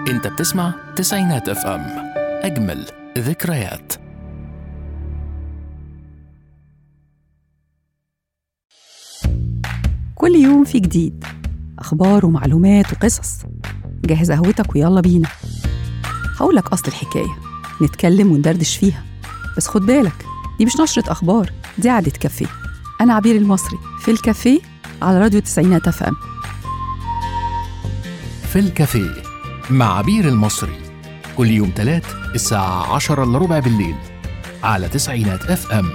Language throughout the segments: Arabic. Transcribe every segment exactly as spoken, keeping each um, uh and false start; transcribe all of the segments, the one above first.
انت بتسمع تسعينات اف ام، اجمل ذكريات. كل يوم في جديد، اخبار ومعلومات وقصص. جهز قهوتك ويلا بينا. هقولك اصل الحكايه، نتكلم وندردش فيها، بس خد بالك دي مش نشرة اخبار، دي قعدة كافيه. انا عبير المصري في الكافيه على راديو تسعينات اف ام. في الكافيه مع عبير المصري، كل يوم تلات الساعة عشرة إلا ربع بالليل على تسعينات اف ام.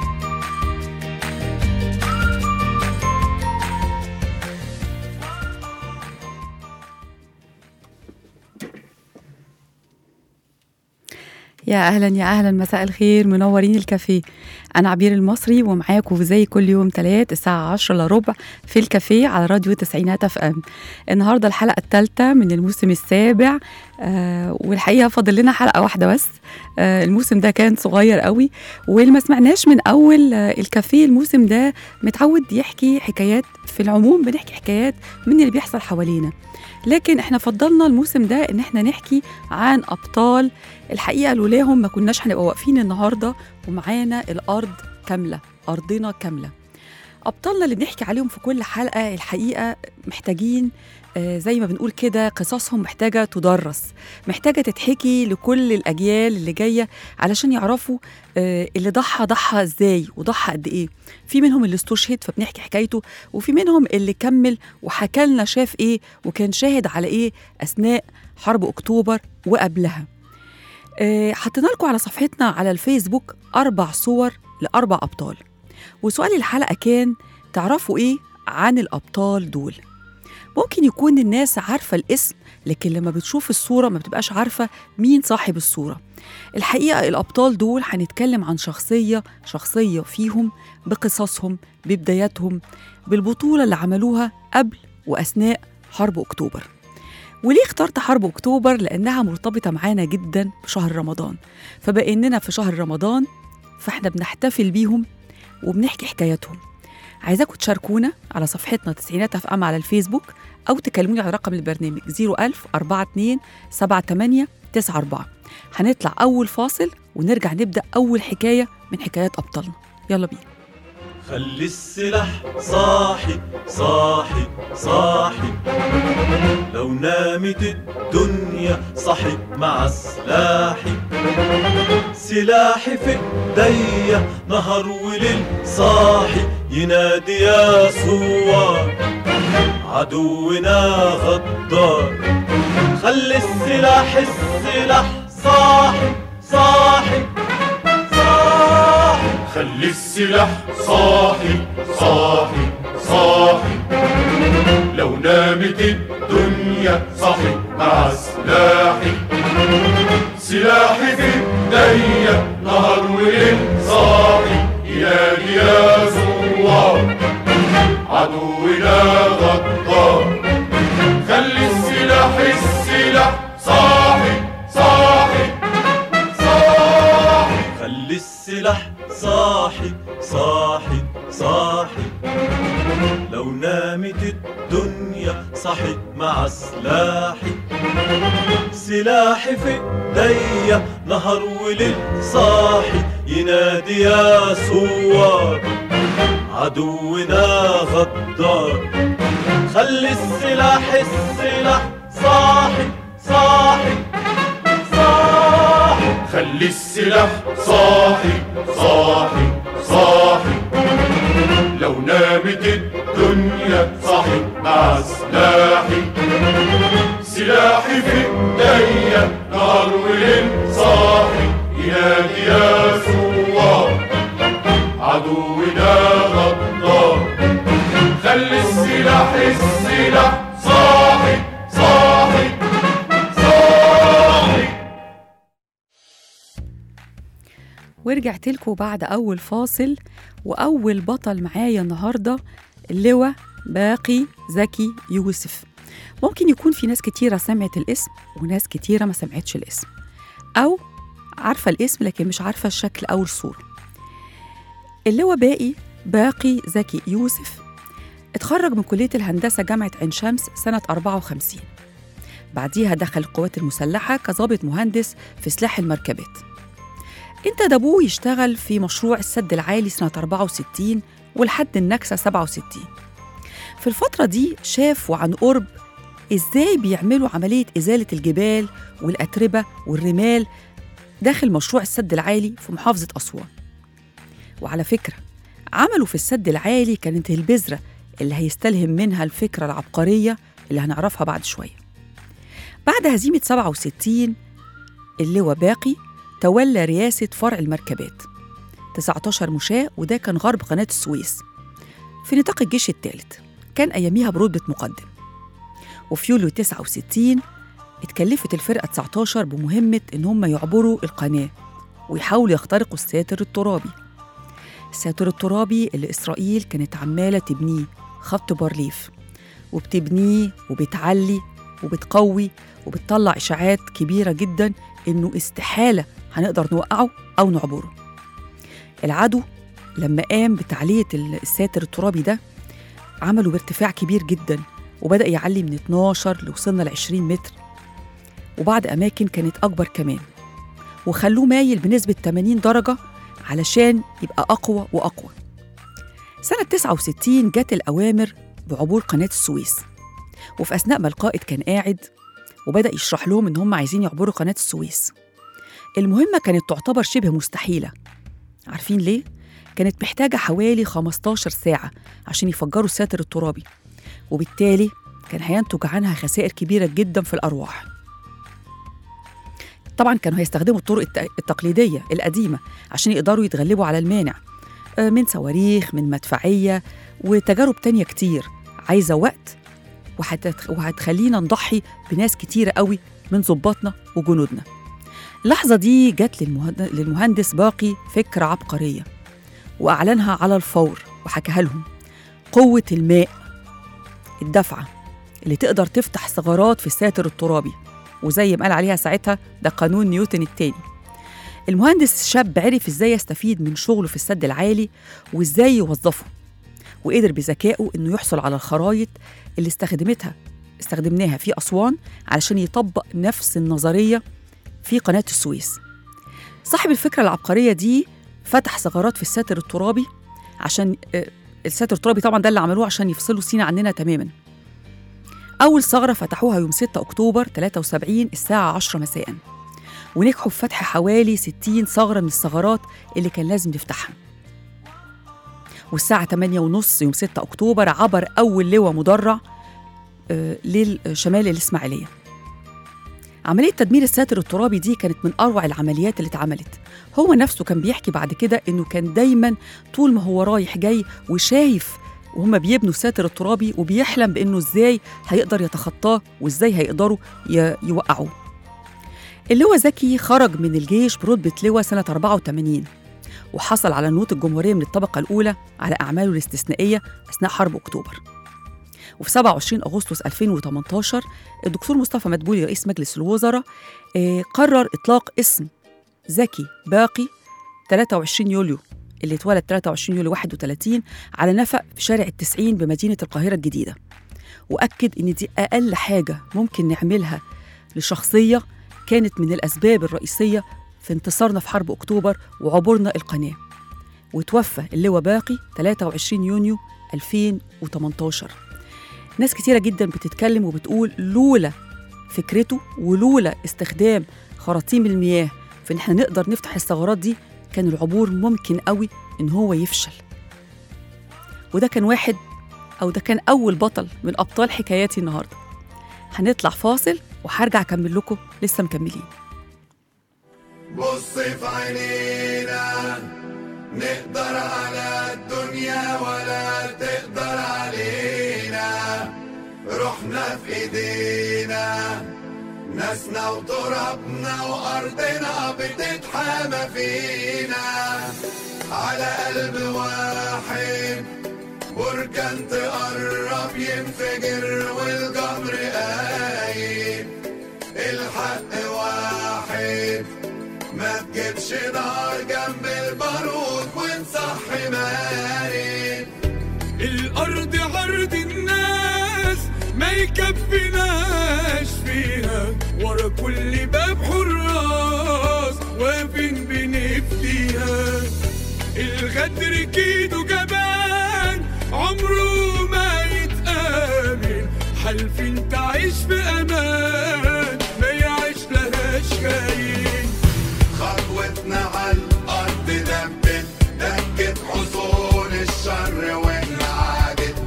يا أهلا يا أهلا، مساء الخير، منورين الكافيه. أنا عبير المصري ومعاكم زي كل يوم تلات الساعة عشرة إلا ربع في الكافيه على راديو تسعينات اف ام. النهاردة الحلقة الثالثة من الموسم السابع، آه والحقيقة فاضل لنا حلقة واحدة بس. آه الموسم ده كان صغير قوي، واللي ما سمعناش من أول آه الكافيه الموسم ده متعود يحكي حكايات. في العموم بنحكي حكايات من اللي بيحصل حوالينا، لكن احنا فضلنا الموسم ده ان احنا نحكي عن ابطال. الحقيقه لولاهم ما كناش هنبقى واقفين النهارده ومعانا الارض كامله، ارضنا كامله. ابطالنا اللي بنحكي عليهم في كل حلقه الحقيقه محتاجين، آه زي ما بنقول كده، قصصهم محتاجه تدرس، محتاجه تتحكي لكل الاجيال اللي جايه علشان يعرفوا آه اللي ضحى ضحى ازاي وضحى قد ايه. في منهم اللي استشهد فبنحكي حكايته، وفي منهم اللي كمل وحكى لنا شاف ايه وكان شاهد على ايه اثناء حرب اكتوبر وقبلها. آه حطينا لكم على صفحتنا على الفيسبوك اربع صور لاربع ابطال، وسؤال الحلقه كان تعرفوا ايه عن الابطال دول. ممكن يكون الناس عارفه الاسم، لكن لما بتشوف الصوره ما بتبقاش عارفه مين صاحب الصوره. الحقيقه الابطال دول هنتكلم عن شخصيه شخصيه فيهم، بقصصهم، ببداياتهم، بالبطوله اللي عملوها قبل واثناء حرب اكتوبر. وليه اخترت حرب اكتوبر؟ لانها مرتبطه معانا جدا بشهر رمضان، فبقيننا في شهر رمضان فاحنا بنحتفل بيهم وبنحكي حكاياتهم. عايزاكم تشاركونا على صفحتنا تسعينات اف ام على الفيسبوك، او تكلموني على رقم البرنامج صفر ألف أربعة اتنين سبعة تمانية تسعة أربعة. هنطلع اول فاصل ونرجع نبدا اول حكايه من حكايات ابطالنا. يلا بينا. خلي السلاح صاحي صاحي صاحي، لو نامت الدنيا صحي مع سلاحي. سلاحي في ايديا نهار وليل صاحي، ينادي يا ثوار عدونا غدار. خلي السلاح السلاح صاحي صاحي صاحي، خلي السلاح صاحي صاحي صاحي، لو نامت الدنيا صاحي مع سلاحي. سلاحي في ايديا نهار وليل صاحي، ينادي يا ثوار عدونا غدار. خلي السلاح السلاح صاحي صاحي صاحي، خلي السلاح صاحي صاحي صاحي، لو نامت الدنيا صحي مع سلاحي. سلاحي في ايديا نهار وليل صاحي، ينادي يا ثوار عدونا غدار. خلي السلاح السلاح صاحي صاحي صاحي، خلي السلاح صاحي صاحي صاحي، لو نامت الدنيا صاحي مع سلاحي. سلاحي في ايديا نهار وليل صاحي، ينادي يا ثوار عدونا غدار. خلي السلاح السلاح صاحي صاحي صاحي. ورجعت لكم بعد أول فاصل، وأول بطل معايا النهاردة اللواء باقي زكي يوسف. ممكن يكون في ناس كتيرة سمعت الاسم وناس كتيرة ما سمعتش الاسم، أو عارفة الاسم لكن مش عارفة الشكل أو الصورة. اللواء باقي باقي زكي يوسف اتخرج من كلية الهندسة جامعة عين شمس سنة أربعة وخمسين. بعديها دخل القوات المسلحة كضابط مهندس في سلاح المركبات. انتدب أبوه يشتغل في مشروع السد العالي سنة أربعة وستين ولحد النكسة سبعة وستين. في الفترة دي شاف وعن قرب إزاي بيعملوا عملية إزالة الجبال والأتربة والرمال داخل مشروع السد العالي في محافظة أسوان. وعلى فكرة عملوا في السد العالي كانت البذرة اللي هيستلهم منها الفكرة العبقرية اللي هنعرفها بعد شوية. بعد هزيمة سبعة وستين اللواء باقي تولى رئاسة فرع المركبات تسعة عشر مشاة، وده كان غرب قناة السويس في نطاق الجيش الثالث، كان أياميها برتبة مقدم. وفي يوليو تسعة وستين اتكلفت الفرقة تسعة عشر بمهمة إن هم يعبروا القناة ويحاولوا يخترقوا الساتر الترابي. الساتر الترابي اللي إسرائيل كانت عمالة تبنيه خط بارليف، وبتبنيه وبتعلي وبتقوي وبتطلع إشاعات كبيرة جداً إنه استحالة هنقدر نوقعه أو نعبره. العدو لما قام بتعلية الساتر الترابي ده عملوا بارتفاع كبير جداً، وبدأ يعلي من اتناشر لوصلنا ل عشرين متر، وبعض أماكن كانت أكبر كمان، وخلوه مايل بنسبة ثمانين درجة علشان يبقى أقوى وأقوى. سنة تسعة وستين جت الأوامر بعبور قناة السويس، وفي أثناء ما القائد كان قاعد وبدأ يشرح لهم إن هم عايزين يعبروا قناة السويس، المهمة كانت تعتبر شبه مستحيلة. عارفين ليه؟ كانت محتاجة حوالي خمستاشر ساعة عشان يفجروا الساتر الترابي، وبالتالي كان هينتج عنها خسائر كبيرة جدا في الأرواح. طبعا كانوا هيستخدموا الطرق التقليدية القديمة عشان يقدروا يتغلبوا على المانع، من صواريخ، من مدفعية، وتجارب تانية كتير عايزة وقت وهتخلينا نضحي بناس كتيرة قوي من ضباطنا وجنودنا. اللحظة دي جت للمهندس باقي فكرة عبقرية وأعلنها على الفور وحكاها لهم: قوة الماء، الدفعة اللي تقدر تفتح ثغرات في الساتر الترابي، وزي ما قال عليها ساعتها ده قانون نيوتن الثاني. المهندس شاب عرف ازاي يستفيد من شغله في السد العالي وازاي يوظفه، وقدر بذكائه انه يحصل على الخرايط اللي استخدمتها استخدمناها في أسوان علشان يطبق نفس النظرية في قناة السويس. صاحب الفكرة العبقرية دي فتح ثغرات في الساتر الترابي عشان الساتر الترابي طبعا ده اللي عملوه عشان يفصلوا سينا عننا تماما. أول ثغرة فتحوها يوم ستة أكتوبر ثلاثة وسبعين الساعة عشرة مساء، ونجحوا في فتح حوالي ستين ثغرة من الثغرات اللي كان لازم نفتحها. والساعة ثمانية ونص يوم ستة أكتوبر عبر أول لواء مدرع آه للشمال الإسماعيلية. عملية تدمير الساتر الترابي دي كانت من أروع العمليات اللي اتعملت. هو نفسه كان بيحكي بعد كده إنه كان دايماً طول ما هو رايح جاي وشايف وهم بيبنوا الساتر الترابي وبيحلم بإنه إزاي هيقدر يتخطاه وإزاي هيقدروا يوقعوه. اللواء زكي خرج من الجيش برتبة لواء سنة أربعة وثمانين، وحصل على نوط الجمهورية من الطبقة الأولى على أعماله الاستثنائية أثناء حرب أكتوبر. وفي سبعة وعشرين أغسطس ألفين وثمانية عشر الدكتور مصطفى مدبولي رئيس مجلس الوزراء قرر إطلاق اسم زكي باقي ثلاثة وعشرين يوليو اللي اتولد ثلاثة وعشرين يوليو واحد وثلاثين على نفق في شارع التسعين بمدينة القاهرة الجديدة، وأكد إن دي أقل حاجة ممكن نعملها لشخصية كانت من الأسباب الرئيسية في انتصارنا في حرب أكتوبر وعبورنا القناة. وتوفى اللواء باقي ثلاثة وعشرين يونيو ألفين وثمانية عشر. ناس كتيرة جدا بتتكلم وبتقول لولا فكرته ولولا استخدام خراطيم المياه في إن احنا نقدر نفتح الثغرات دي كان العبور ممكن قوي إن هو يفشل. وده كان واحد أو ده كان أول بطل من أبطال حكاياتي النهاردة. هنطلع فاصل وهرجع أكمل لكم، لسه مكملين. بص في عينينا نقدر على الدنيا ولا تقدر علينا، روحنا في ايدينا، ناسنا وترابنا وارضنا بتتحامى فينا، على قلب واحد بركان تقرب ينفجر والجمر قايم، الحق واحد ما تجيبش نار جنب البارود ونصحي مارد، الأرض عرض الناس ما يكفيناش فيها ورا كل باب حراس واقفين بنفديها. الغدر كيدو جبان عمره ما يتآمن، حالفين تعيش في أمان ما يعيش لهاش خاين. خطوتنا عالأرض دبت دكت حصون الشر وانعادت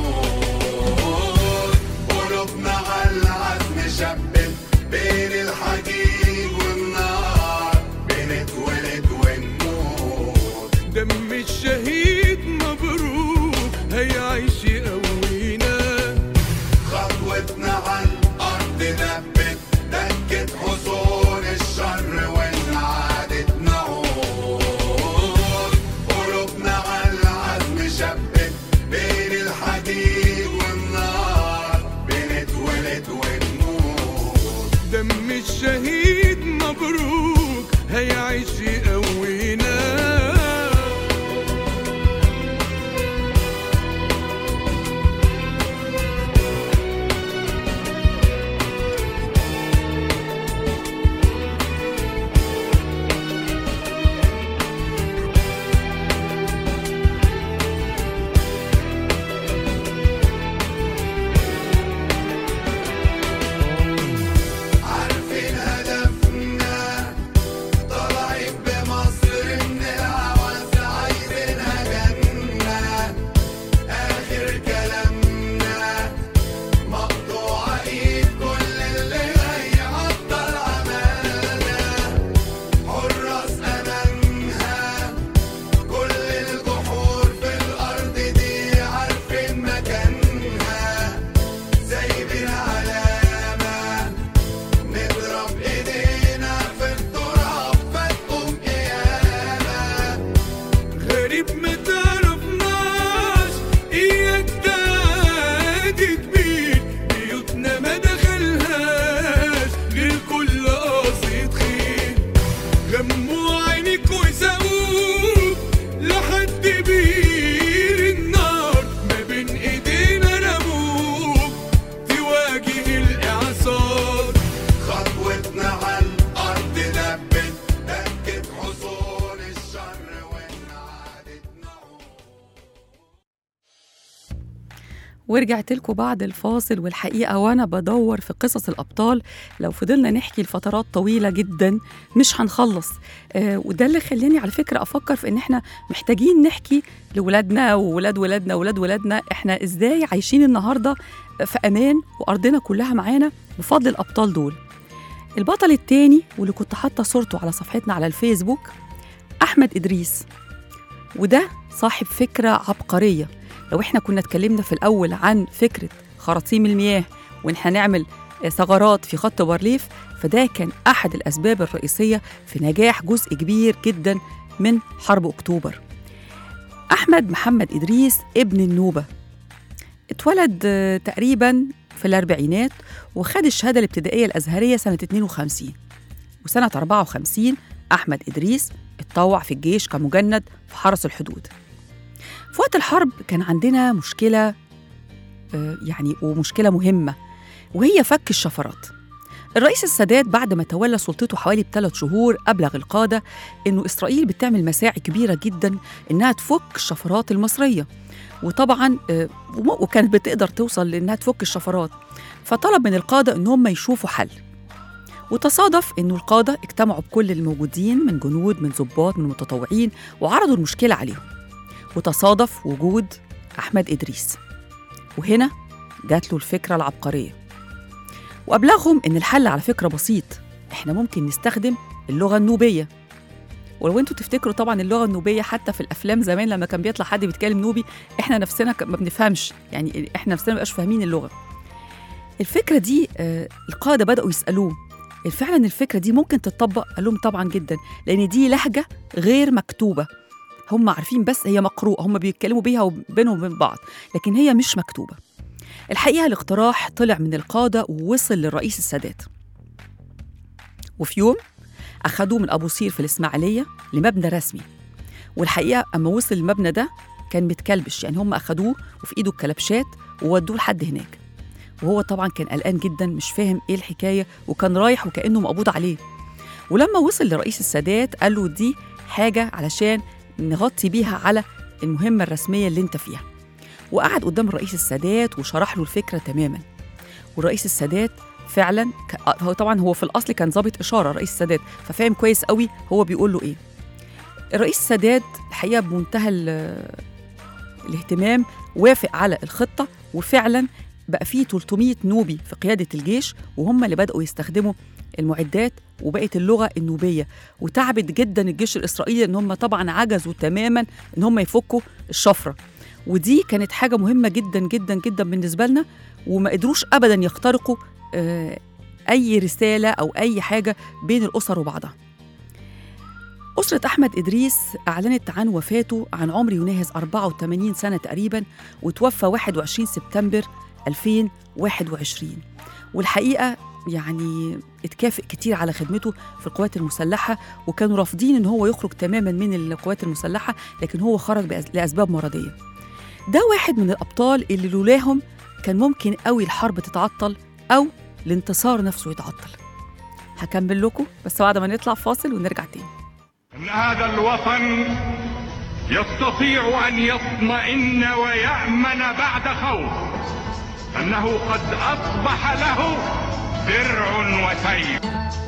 نعود. قلوبنا عالعزم شبت بين الحديد والنار، بنتولد ونموت. دم الشهيد مبروك هيعيش يقوينا. خطوتنا عالأرض دبت دكت حصون الشر وانعادت نعود. قلوبنا عالعزم شبت بين الحديد والنار، بنتولد ونموت. دم الشهيد مبروك هيعيش يقوينا. عارفين هدفنا طالعين بمصر من العواصف عايزينها جنة. آخر كلامنا مقطوعة إيد كل اللي هيعطل عملنا. حراس أمانها كل الجحور في الأرض دي عارفين مكانها. سايبين علامة نضرب ايدينا في التراب فتقوم قيامة. غريب ما تعرفناش اياك تعادي كبير، بيوتنا ما دخلهاش غير كل قاصد خير. غموا عينيك وسابوك لحد بير النار، ما بين ايدينا رموك تواجه الاعصار. خطوتنا عالأرض دبت دكت حصون الشر وانعادت نعود. ورجعت لكم بعد الفاصل، والحقيقة وأنا بدور في قصص الأبطال لو فضلنا نحكي لفترات طويلة جدا مش هنخلص. آه وده اللي خلاني على فكرة أفكر في إن إحنا محتاجين نحكي لولادنا وولاد ولادنا وولاد ولادنا إحنا إزاي عايشين النهاردة في أمان وأرضنا كلها معانا بفضل الأبطال دول. البطل التاني واللي كنت حاطة صورته على صفحتنا على الفيسبوك أحمد إدريس، وده صاحب فكرة عبقرية. لو احنا كنا اتكلمنا في الأول عن فكرة خراطيم المياه وإن احنا نعمل ثغرات في خط بارليف، فده كان أحد الأسباب الرئيسية في نجاح جزء كبير جدا من حرب أكتوبر. أحمد محمد إدريس ابن النوبة، اتولد آه، تقريبا في الأربعينات، وخد الشهادة الابتدائية الأزهرية سنة اتنين وخمسين. وسنة أربعة وخمسين أحمد إدريس اتطوع في الجيش كمجند في حرس الحدود. في وقت الحرب كان عندنا مشكلة آه، يعني ومشكلة مهمة، وهي فك الشفرات. الرئيس السادات بعد ما تولى سلطته حوالي بثلاث شهور أبلغ القادة إنه إسرائيل بتعمل مساعي كبيرة جدا إنها تفك الشفرات المصرية، وطبعا آه، وم- وكانت بتقدر توصل لإنها تفك الشفرات. فطلب من القادة إنهم يشوفوا حل، وتصادف إنه القادة اجتمعوا بكل الموجودين من جنود من ضباط من متطوعين وعرضوا المشكلة عليهم، وتصادف وجود أحمد إدريس. وهنا جات له الفكرة العبقرية، وأبلغهم إن الحل على فكرة بسيط، إحنا ممكن نستخدم اللغة النوبية. ولو انتوا تفتكروا طبعا اللغة النوبية حتى في الأفلام زمان لما كان بيطلع حد بيتكلم نوبي إحنا نفسنا ك- ما بنفهمش، يعني إحنا نفسنا ما بقاش فاهمين اللغة. الفكرة دي آه القادة بدأوا يسألوه فعلا الفكرة دي ممكن تتطبق؟ قال لهم طبعا جدا، لأن دي لهجة غير مكتوبة، هم عارفين بس هي مقروءة، هم بيتكلموا بيها وبينهم وبين بعض، لكن هي مش مكتوبة. الحقيقة الاقتراح طلع من القادة ووصل للرئيس السادات، وفي يوم أخدوه من أبو صير في الإسماعيلية لمبنى رسمي. والحقيقة أما وصل المبنى ده كان متكلبش، يعني هم أخدوه وفي إيده الكلبشات وودوه لحد هناك. وهو طبعا كان قلقان جدا مش فاهم إيه الحكاية، وكان رايح وكأنه مقبوض عليه. ولما وصل لرئيس السادات قال له دي حاجة علشان نغطي بيها على المهمة الرسمية اللي انت فيها. وقعد قدام الرئيس السادات وشرح له الفكرة تماما. والرئيس السادات فعلا هو طبعا هو في الأصل كان ضابط إشارة رئيس السادات، ففاهم كويس قوي هو بيقول له إيه. الرئيس السادات الحقيقة بمنتهى الاهتمام وافق على الخطة، وفعلا بقى فيه ثلاثمية نوبي في قيادة الجيش، وهم اللي بدأوا يستخدموا المعدات وبقت اللغة النوبية. وتعبت جدا الجيش الإسرائيلي إن هم طبعا عجزوا تماما إن هم يفكوا الشفرة، ودي كانت حاجة مهمة جدا جدا جدا بالنسبة لنا، وما قدروش أبدا يخترقوا آه أي رسالة أو أي حاجة بين الأسر وبعضها. أسرة أحمد إدريس أعلنت عن وفاته عن عمر يناهز أربعة وثمانين سنة تقريبا، وتوفى واحد وعشرين سبتمبر ألفين وواحد وعشرين. والحقيقة يعني اتكافئ كتير على خدمته في القوات المسلحة، وكانوا رافضين إن هو يخرج تماماً من القوات المسلحة، لكن هو خرج لأسباب مرضية. ده واحد من الأبطال اللي لولاهم كان ممكن قوي الحرب تتعطل أو الانتصار نفسه يتعطل. هكمل لكم بس بعد ما نطلع فاصل ونرجع تاني. إن هذا الوطن يستطيع أن يطمئن ويأمن بعد خوف، أنه قد أصبح له درع وسيف.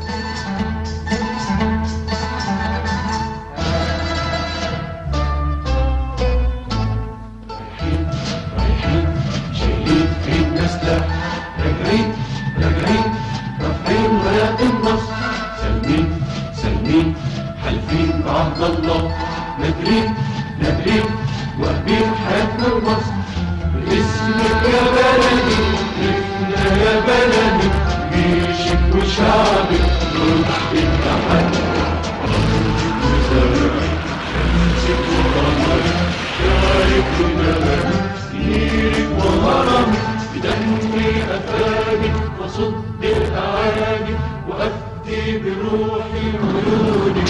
شايلين في النسلة، راجعين راجعين رافعين رايات النصر، سالمين سالمين حالفين بعهد الله، نادرين نادرين واقفين حياتنا لمصر. باسمك يا بلدي لفنا يا بلدي، جيشك وشعبك روح التحدي، وزارعك شمسك وقمرك شارك ودمك، سيرك وهرمك بدم أفاقك وصد الأعاجب، وأفتي بروحي عيونك.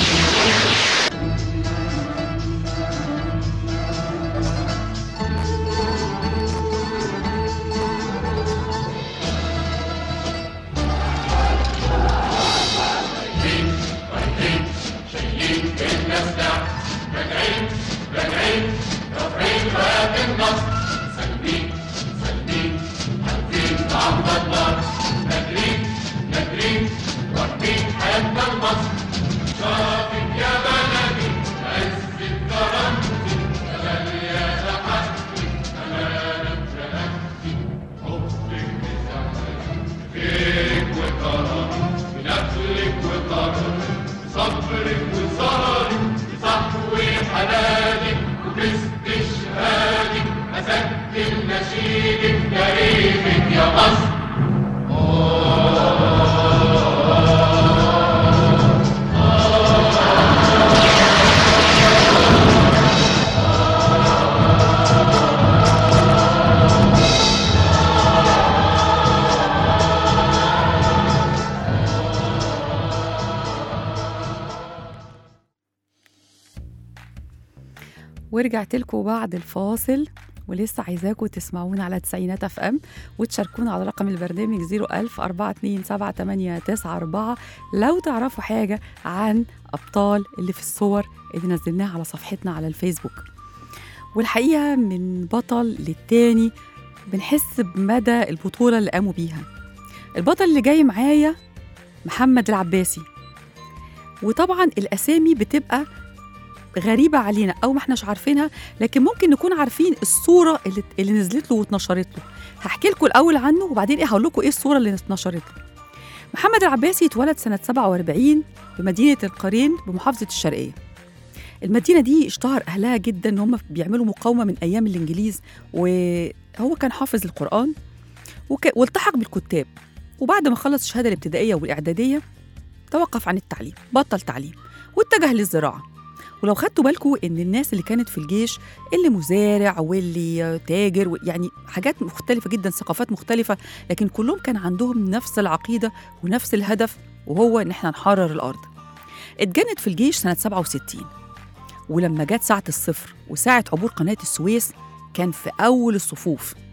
ورجعت لكم بعد الفاصل، ولسه عايزاكم تسمعونا على تسعينات اف ام، وتشاركونا على رقم البرنامج صفر ألف أربعة اتنين سبعة تمانية تسعة أربعة لو تعرفوا حاجة عن أبطال اللي في الصور اللي نزلناها على صفحتنا على الفيسبوك. والحقيقة من بطل للتاني بنحس بمدى البطولة اللي قاموا بيها. البطل اللي جاي معايا محمد العباسي، وطبعا الأسامي بتبقى غريبة علينا أو ما احناش عارفينها، لكن ممكن نكون عارفين الصورة اللي, اللي نزلت له واتنشرت له. هحكي لكم الأول عنه وبعدين إيه هقول لكم إيه الصورة اللي اتنشرت له. محمد العباسي اتولد سنة سبعة وأربعين بمدينة القرين بمحافظة الشرقية. المدينة دي اشتهر أهلها جدا إن هم بيعملوا مقاومة من أيام الإنجليز، وهو كان حافظ القرآن وك... والتحق بالكتاب. وبعد ما خلص الشهادة الابتدائية والإعدادية توقف عن التعليم، بطل تعليم واتجه للزراعة. ولو خدتوا بالكم إن الناس اللي كانت في الجيش اللي مزارع واللي تاجر، يعني حاجات مختلفة جدا، ثقافات مختلفة، لكن كلهم كان عندهم نفس العقيدة ونفس الهدف، وهو إن احنا نحرر الأرض. اتجند في الجيش سنة سبعة وستين، ولما جت ساعة الصفر وساعة عبور قناة السويس كان في أول الصفوف.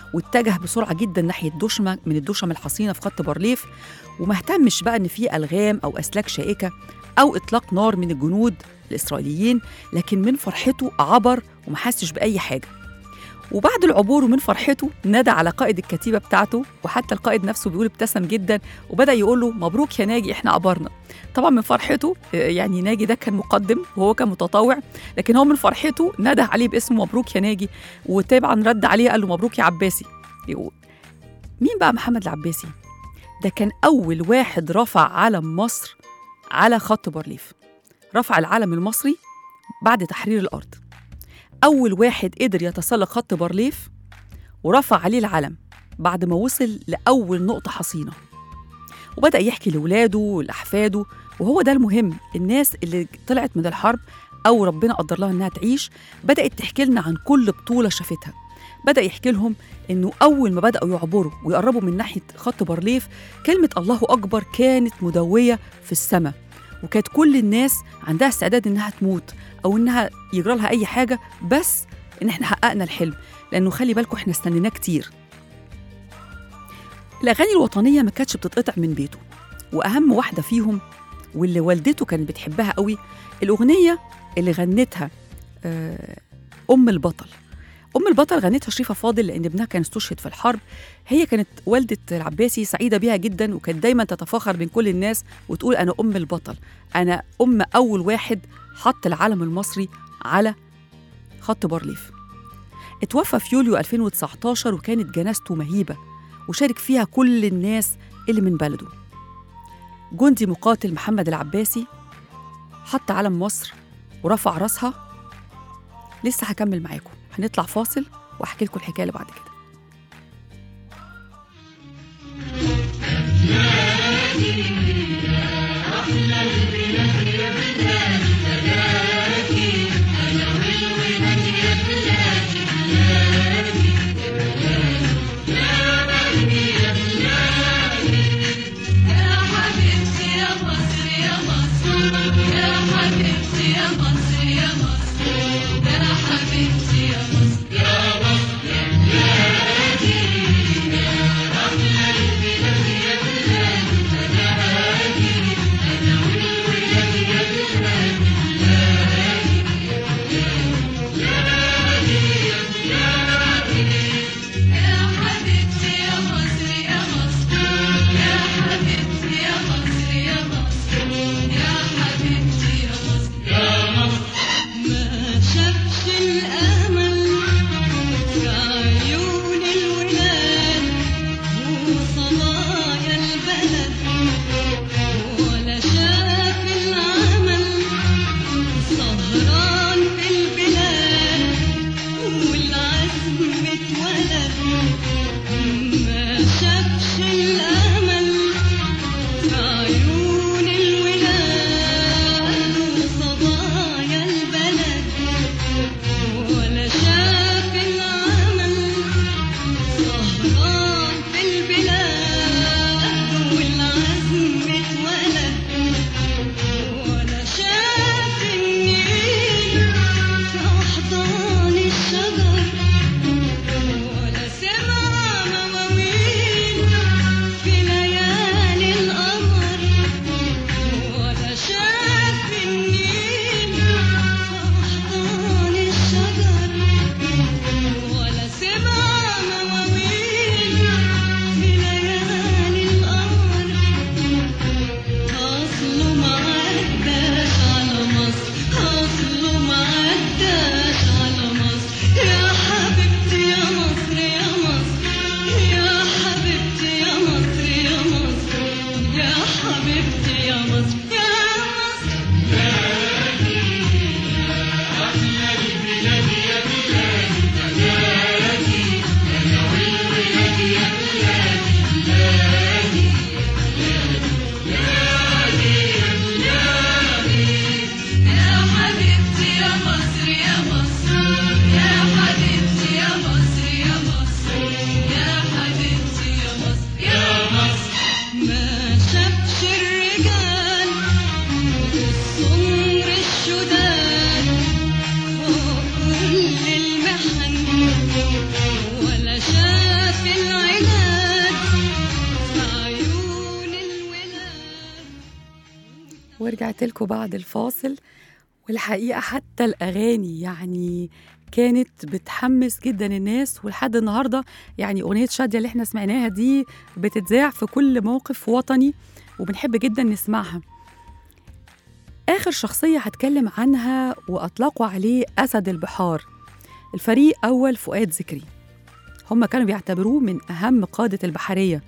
واتجه بسرعة جدا ناحية دوشمة من الدوشم الحصينة في خط بارليف، وما اهتمش بقى إن في ألغام أو أسلاك شائكة أو إطلاق نار من الجنود الإسرائيليين، لكن من فرحته عبر وما حسش بأي حاجة. وبعد العبور ومن فرحته نادى على قائد الكتيبة بتاعته، وحتى القائد نفسه بيقول ابتسم جدا وبدأ يقول له مبروك يا ناجي إحنا عبرنا. طبعا من فرحته، يعني ناجي ده كان مقدم وهو كان متطوع، لكن هو من فرحته نادى عليه باسمه مبروك يا ناجي، وطبعا رد عليه قال له مبروك يا عباسي. مين بقى محمد العباسي؟ ده كان أول واحد رفع علم مصر على خط بارليف، رفع العلم المصري بعد تحرير الأرض. أول واحد قدر يتسلق خط بارليف ورفع عليه العلم بعد ما وصل لأول نقطة حصينة، وبدأ يحكي لولاده ولأحفاده. وهو ده المهم، الناس اللي طلعت من الحرب أو ربنا قدر لها إنها تعيش بدأت تحكي لنا عن كل بطولة شافتها. بدأ يحكي لهم إنه أول ما بدأوا يعبروا ويقربوا من ناحية خط بارليف كلمة الله أكبر كانت مدوية في السماء، وكانت كل الناس عندها استعداد إنها تموت أو إنها يجرى لها أي حاجة، بس إن إحنا حققنا الحلم، لأنه خلي بالكم إحنا استنيناه كتير. الأغاني الوطنية ما كانتش بتتقطع من بيته، وأهم واحدة فيهم واللي والدته كانت بتحبها قوي الأغنية اللي غنتها أم البطل. أم البطل غنتها شريفة فاضل لأن ابنها كان استشهد في الحرب. هي كانت والدة العباسي سعيدة بيها جدا، وكانت دايما تتفاخر بين كل الناس وتقول أنا أم البطل، أنا أم أول واحد حط العلم المصري على خط بارليف. اتوفى في يوليو ألفين وتسعتاشر وكانت جنازته مهيبة وشارك فيها كل الناس اللي من بلده. جندي مقاتل محمد العباسي حط علم مصر ورفع راسها. لسه هكمل معاكم، هنطلع فاصل واحكي لكم الحكايه اللي بعد كده. ولا شاف ورجعت لكم بعد الفاصل. والحقيقة حتى الأغاني يعني كانت بتحمس جدا الناس، ولحد النهاردة يعني أغنية شادية اللي احنا سمعناها دي بتتذاع في كل موقف وطني وبنحب جدا نسمعها. آخر شخصية هتكلم عنها وأطلقوا عليه أسد البحار، الفريق أول فؤاد ذكري. هم كانوا بيعتبروه من أهم قادة البحرية.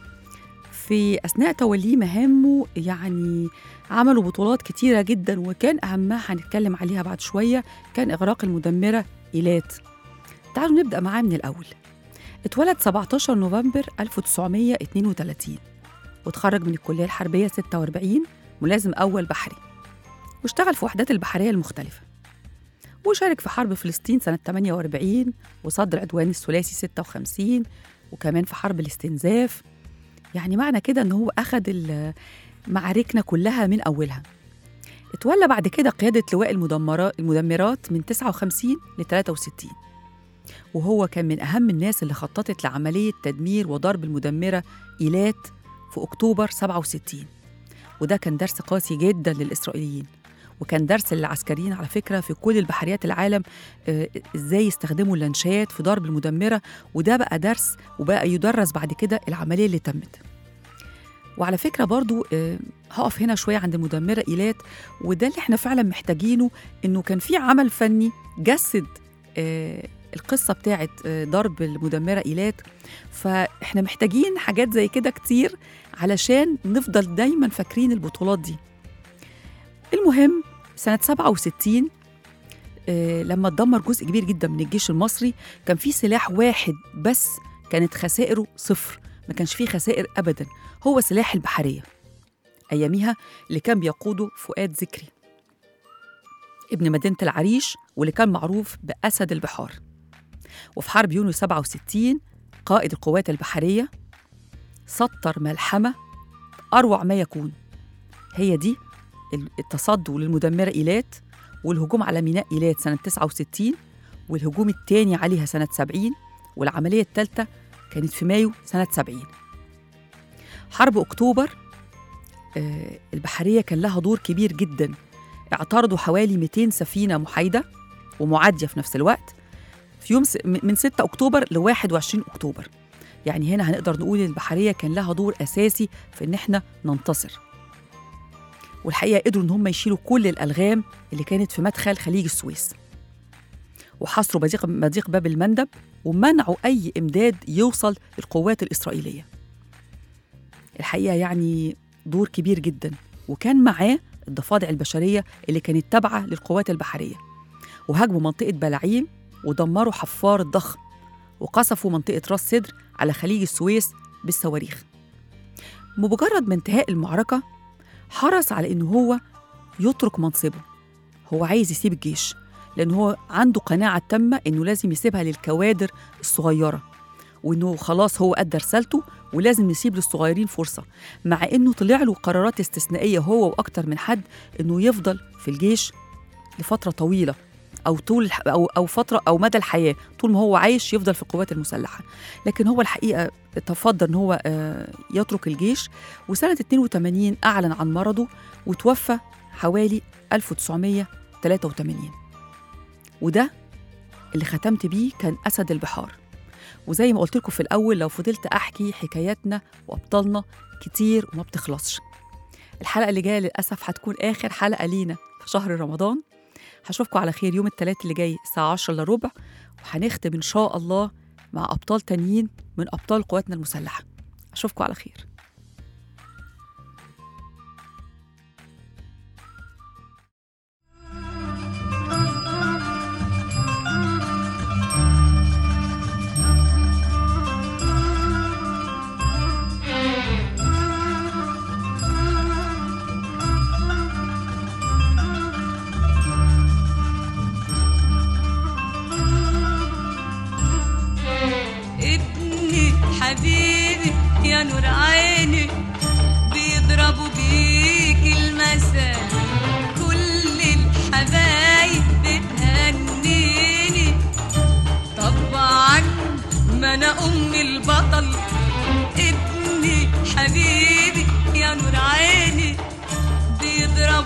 في أثناء توليه مهامه يعني عملوا بطولات كتيرة جدا، وكان أهمها هنتكلم عليها بعد شوية كان إغراق المدمرة إيلات. تعالوا نبدأ معاه من الأول. اتولد سبعتاشر نوفمبر ألف وتسعمية اتنين وتلاتين، وتخرج من الكلية الحربية ستة وأربعين ملازم أول بحري، واشتغل في وحدات البحرية المختلفة، وشارك في حرب فلسطين سنة تمانية وأربعين وصد العدوان الثلاثي ستة وخمسين، وكمان في حرب الاستنزاف. يعني معنى كده أنه هو أخذ معاركنا كلها من أولها. اتولى بعد كده قيادة لواء المدمرات من تسعة وخمسين ل تلاتة وستين، وهو كان من أهم الناس اللي خططت لعملية تدمير وضرب المدمرة إيلات في أكتوبر سبعة وستين. وده كان درس قاسي جدا للإسرائيليين، وكان درس للعسكريين على فكرة في كل البحريات العالم، آه إزاي يستخدموا اللانشات في ضرب المدمرة، وده بقى درس وبقى يدرس بعد كده العملية اللي تمت. وعلى فكرة برضو آه هقف هنا شوية عند المدمرة إيلات، وده اللي احنا فعلا محتاجينه، إنه كان في عمل فني جسد آه القصة بتاعت آه ضرب المدمرة إيلات. فاحنا محتاجين حاجات زي كده كتير علشان نفضل دايما فاكرين البطولات دي. المهم سنة سبعة وستين آه لما اتدمر جزء كبير جدا من الجيش المصري، كان في سلاح واحد بس كانت خسائره صفر، ما كانش فيه خسائر أبدا، هو سلاح البحرية أياميها اللي كان بيقوده فؤاد ذكري ابن مدينة العريش، واللي كان معروف بأسد البحار. وفي حرب يونيو سبعة وستين قائد القوات البحرية سطر ملحمة أروع ما يكون، هي دي التصدي للمدمرة إيلات، والهجوم على ميناء إيلات سنة تسعة وستين، والهجوم الثاني عليها سنة سبعين، والعملية الثالثة كانت في مايو سنة سبعين. حرب أكتوبر آه البحرية كان لها دور كبير جدا، اعترضوا حوالي مئتين سفينة محايدة ومعادية في نفس الوقت في يوم من ستة أكتوبر ل واحد وعشرين أكتوبر. يعني هنا هنقدر نقول إن البحرية كان لها دور أساسي في إن إحنا ننتصر. والحقيقة قدروا إن هم يشيلوا كل الألغام اللي كانت في مدخل خليج السويس، وحصروا مضيق مضيق باب المندب، ومنعوا أي إمداد يوصل للقوات الإسرائيلية. الحقيقة يعني دور كبير جدا، وكان معاه الضفادع البشرية اللي كانت تابعة للقوات البحرية، وهاجموا منطقة بلاعيم ودمروا حفار الضخم، وقصفوا منطقة راس سدر على خليج السويس بالصواريخ. بمجرد ما انتهاء المعركة حرص على إنه هو يترك منصبه، هو عايز يسيب الجيش، لأنه هو عنده قناعة تامة إنه لازم يسيبها للكوادر الصغيرة، وإنه خلاص هو أدى رسالته ولازم نسيب للصغيرين فرصة، مع إنه طلع له قرارات استثنائية هو وأكتر من حد إنه يفضل في الجيش لفترة طويلة، أو طول أو أو فترة أو مدى الحياة، طول ما هو عايش يفضل في القوات المسلحة. لكن هو الحقيقة تفضل إن هو يترك الجيش، وسنة اتنين وتمانين أعلن عن مرضه وتوفى حوالي ألف وتسعمية تلاتة وتمانين. وده اللي ختمت بيه كان أسد البحار. وزي ما قلت لكم في الأول، لو فضلت أحكي حكاياتنا وأبطالنا كتير وما بتخلصش. الحلقة اللي جاية للأسف هتكون آخر حلقة لينا في شهر رمضان. هشوفكم على خير يوم الثلاث اللي جاي الساعة عشرة إلا ربع، وهنختم إن شاء الله مع أبطال تانيين من أبطال قواتنا المسلحة. أشوفكم على خير. حبيبي يا نور عيني، بيضربوا بيك المثل، كل الحبايب بتهنيني، طبعا ما انا ام البطل، ابني حبيبي يا نور عيني، بيضربوا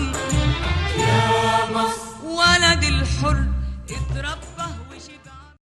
يا مصر ولد الحر اتربى وشبع